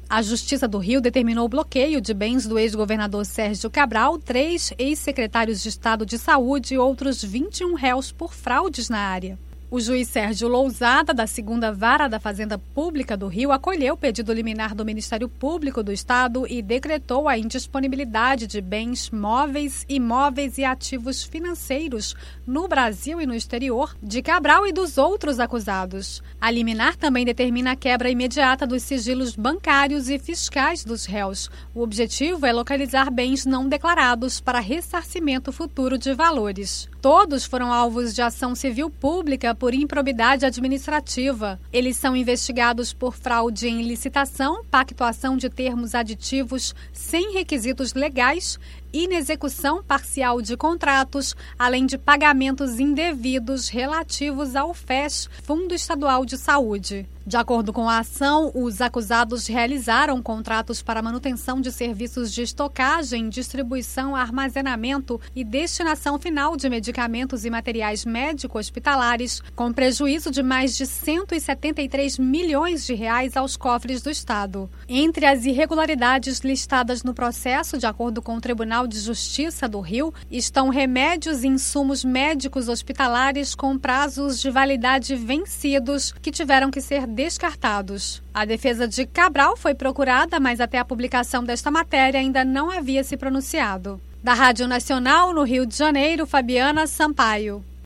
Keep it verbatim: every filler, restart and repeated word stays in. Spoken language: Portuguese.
A Justiça do Rio determinou o bloqueio de bens do ex-governador Sérgio Cabral, três ex-secretários de Estado de Saúde e outros vinte e um réus por fraudes na área. O juiz Sérgio Lousada, da segunda Vara da Fazenda Pública do Rio, acolheu o pedido liminar do Ministério Público do Estado e decretou a indisponibilidade de bens móveis, imóveis e ativos financeiros no Brasil e no exterior de Cabral e dos outros acusados. A liminar também determina a quebra imediata dos sigilos bancários e fiscais dos réus. O objetivo é localizar bens não declarados para ressarcimento futuro de valores. Todos foram alvos de ação civil pública por improbidade administrativa. Eles são investigados por fraude em licitação, pactuação de termos aditivos sem requisitos legais, inexecução parcial de contratos, além de pagamentos indevidos relativos ao F E S, Fundo Estadual de Saúde. De acordo com a ação, os acusados realizaram contratos para manutenção de serviços de estocagem, distribuição, armazenamento e destinação final de medicamentos e materiais médico-hospitalares, com prejuízo de mais de cento e setenta e três milhões de reais aos cofres do Estado. Entre as irregularidades listadas no processo, de acordo com o Tribunal de Justiça do Rio, estão remédios e insumos médicos hospitalares com prazos de validade vencidos que tiveram que ser descartados. A defesa de Cabral foi procurada, mas até a publicação desta matéria ainda não havia se pronunciado. Da Rádio Nacional, no Rio de Janeiro, Fabiana Sampaio.